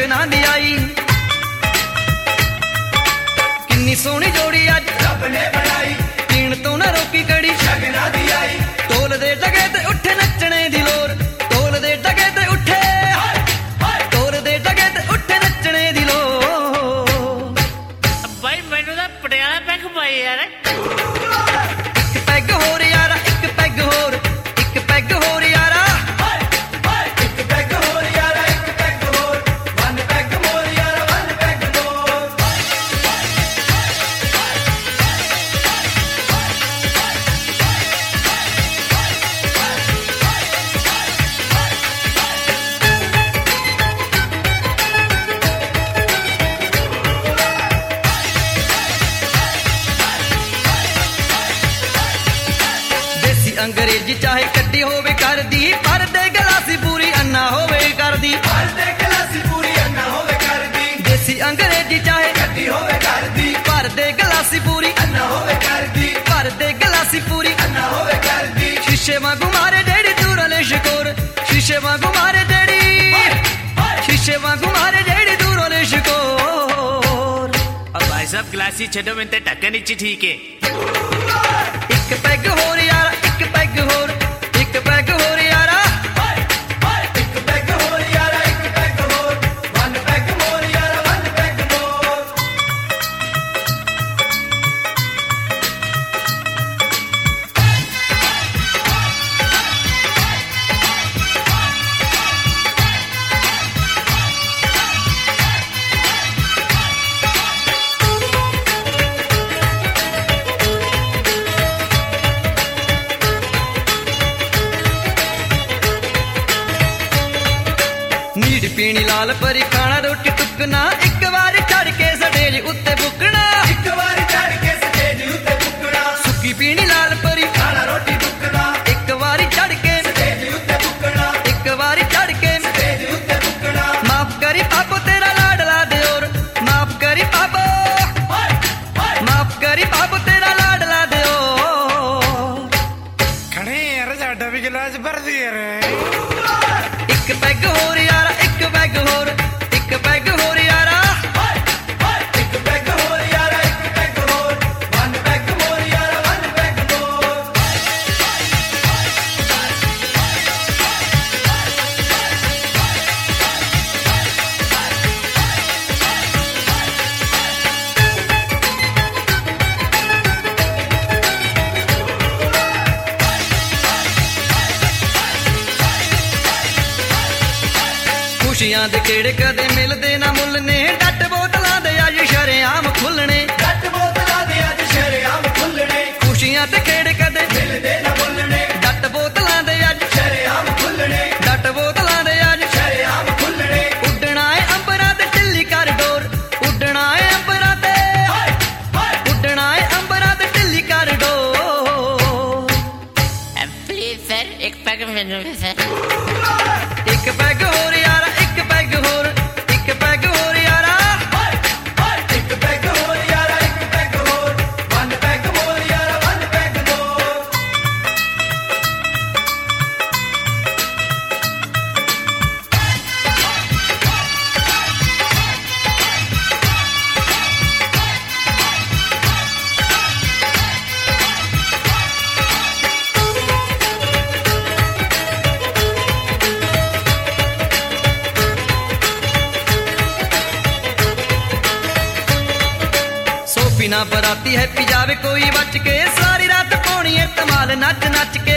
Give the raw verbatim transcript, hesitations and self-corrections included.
ਸ਼ਗਨਾਂ ਦੀ ਆਈ। ਕਿੰਨੀ ਸੋਹਣੀ ਜੋੜੀ ਅੱਜ ਰੱਬ ਨੇ ਬਣਾਈ, ਪੀਣ ਤੋਂ ਨਾ ਰੋਕੀ ਕੜੀ ਸ਼ਗਨਾਂ ਦੀ ਆਈ। ਢੋਲ ਦੇ ਡਗੇ ਤੇ ਉੱਠੇ ਨੱਚਣੇ ਦੀ ਲੋਰ, ਢੋਲ ਦੇ ਡਗੇ ਤੇ ਉੱਠੇ, ਢੋਲ ਦੇ ਡਗੇ ਤੇ ਉੱਠੇ ਨੱਚਣੇ ਦੀ ਲੋਰ। ਬਾਈ ਮੈਨੂੰ ਤਾਂ ਪਟਿਆਲਾ ਪੈਗ ਪਾਈ ਯਾਰ। ਇੱਕ ਪੈਗ ਹੋਰ ਯਾਰਾ, ਇੱਕ ਪੈਗ ਹੋਰ, ਇੱਕ ਪੈਗ ਹੋਰ ਯਾਰਾ, ਇੱਕ ਪੈਗ ਹੋਰ ਯਾਰਾ, ਇੱਕ ਪੈਗ ਹੋਰ, ਵਨ ਪੈਗ ਮੋਰ ਯਾਰਾ, ਵਨ ਪੈਗ ਮੋਰ। ਦੇਸੀ ਅੰਗਰੇਜ਼ੀ ਚਾਹੇ ਕੱਢੀ ਹੋਵੇ ਕਰਦੀ, ਪਰ ਦੇ ਗਲਾਸੀ ਪੂਰੀ ਅੰਨਾ ਹੋਵੇ ਕਰਦੀ। ਹਰ ਦੇ ਗਲਾਸੀ ਪੂਰੀ ਅੰਨਾ ਹੋਵੇ ਕਰਦੀ, ਦੇਸੀ ਅੰਗਰੇਜ਼ੀ ਚਾਹੇ ਕੱਢੀ ਹੋਵੇ ਕਰਦੀ, ਪਰ ਦੇ ਗਲਾਸੀ ਪੂਰੀ, ਅੰਨਾ ਹੋਵੇ ਕਰਦੀ, ਪਰ ਦੇ ਗਲਾਸੀ ਪੂਰੀ। ਅੰਨਾ ਹੋਵੇ ਕਰਦੀ। ਸ਼ੀਸ਼ੇ ਵਾਂਗੂ ਮਾਰੇ ਡੇੜੀ ਦੂਰੋਂ ਲੈ ਸ਼ਕੋਰ, ਸ਼ੀਸ਼ੇ ਵਾਂਗੂ ਮਾਰੇ ਡੇੜੀ, ਸ਼ੀਸ਼ੇ ਵਾਂਗੂ ਮਾਰੇ ਡੇੜੀ ਦੂਰੋਂ ਲੈ ਸ਼ਕੋਰ। अब भाई साहब गिलासी छो मैं ते ढक्कन नीचे ठीक है। ਇੱਕ ਪੈਗ ਹੋਰ ਯਾਰਾ, ਇੱਕ ਪੈਗ ਹੋਰ, ਇੱਕ ਪੈਗ ਹੋਰ ਯਾਰਾ, ਇੱਕ ਪੈਗ ਹੋਰ ਯਾਰਾ, ਇੱਕ ਪੈਗ ਹੋਰ, ਵਨ ਪੈਗ ਮੋਰ ਯਾਰਾ, ਵਨ ਪੈਗ ਮੋਰ। ਨੀੜ ਪੀਣੀ ਲਾਲ ਪਰੀ ਖਾਣਾ ਰੋਟੀ ਟੁੱਕਣਾ, ਇੱਕ ਵਾਰ ਚੜ ਕੇ ਸਟੇਜ ਉੱਤੇ ਬੁੱਕਣਾ। ਇੱਕ ਵਾਰ ਚੜ ਕੇ ਸਟੇਜ ਉੱਤੇ ਬੁੱਕਣਾ, ਸੁੱਕੀ ਪੀਣੀ ਲਾਲ ਪਰੀ ਖਾਣਾ ਰੋਟੀ ਟੁੱਕਣਾ, ਇੱਕ ਵਾਰੀ ਚੜ ਕੇ, ਸਟੇਜ ਉੱਤੇ ਬੁੱਕਣਾ, ਇੱਕ ਵਾਰੀ ਚੜ ਕੇ। ਸਟੇਜ ਉੱਤੇ ਬੁੱਕਣਾ। ਮਾਫ ਕਰੀ ਪਾਪੋ ਤੇਰਾ ਲਾਡਲਾ ਦਿਓਰ, ਮਾਫ ਕਰੀ ਪਾਪੋ, ਮਾਫ ਕਰੀ ਪਾਪੋ ਤੇਰਾ ਲਾਡਲਾ ਦਿਓਰ। ਖੜੇ ਯਾਰ ਸਾਡਾ ਵੀ ਗਲਾਸ ਭਰਦੀ ਯਾਰ। ਇੱਕ ਪੈਗ ਹੋਰ ਯਾਰਾ, ਇੱਕ ਪੈਗ ਹੋਰ, ਇੱਕ ਪੈਗ ਹੋਰ ਯਾਰਾ, ਇੱਕ ਪੈਗ ਹੋਰ ਯਾਰਾ, ਇੱਕ ਪੈਗ ਹੋਰ, ਵਨ ਪੈਗ ਮੋਰ ਯਾਰਾ, ਵਨ ਪੈਗ ਮੋਰ। ਖੁਸ਼ੀਆਂ ਦੇ ਕਿਹੜੇ ਕਦੇ ਮਿਲਦੇ ਨਾ ਮੁੱਲ ਨੇ, ਡੱਟ ਬੋਤਲਾਂ ਦੇ ਅੱਜ ਸ਼ਰੇਆਮ ਖੁੱਲਣੇ। ਡੱਟ ਬੋਤਲਾਂ ਦੇ ਅੱਜ ਸ਼ਰੇਆਮ ਖੁੱਲਣੇ, ਖੁਸ਼ੀਆਂ ਤੇ ਕਿਹੜੇ ਕਦੇ ਮਿਲਦੇ ਨਾ ਬੋਲਣੇ, ਡੱਟ ਬੋਤਲਾਂ ਦੇ ਅੱਜ, ਸ਼ਰੇਆਮ ਖੁੱਲਣੇ, ਡੱਟ ਬੋਤਲਾਂ ਦੇ ਅੱਜ। ਸ਼ਰੇਆਮ ਖੁੱਲਣੇ। ਉੱਡਣਾ ਏ ਅੰਬਰਾਂ ਤੇ ਢਿੱਲੀ ਕਰ ਡੋਰ, ਉੱਡਣਾ ਏ ਅੰਬਰਾਂ ਤੇ, ਉੱਡਣਾ ਏ ਅੰਬਰਾਂ ਤੇ ਢਿੱਲੀ ਕਰ ਡੋਰ। प्लीज सर एक पैग मेनू सर। ਇੱਕ ਪੈਗ ਹੋਰ ਯਾਰਾ, ਇੱਕ ਪੈਗ ਹੋਰ, ਇੱਕ ਪੈਗ ਹੋਰ ਯਾਰਾ, ਇੱਕ ਪੈਗ ਹੋਰ ਯਾਰਾ, ਇੱਕ ਪੈਗ ਹੋਰ, ਵਨ ਪੈਗ ਮੋਰ ਯਾਰਾ, ਵਨ ਪੈਗ ਮੋਰ। ਸੋ ਬਿਨਾ ਬਰਾਤੀ ਹੈ ਪੀ ਜਾਵੇ ਕੋਈ ਬਚ ਕੇ, ਸਾਰੀ ਰਾਤ ਪਾਉਣੀ ਏ ਧਮਾਲ ਨੱਚ ਨੱਚ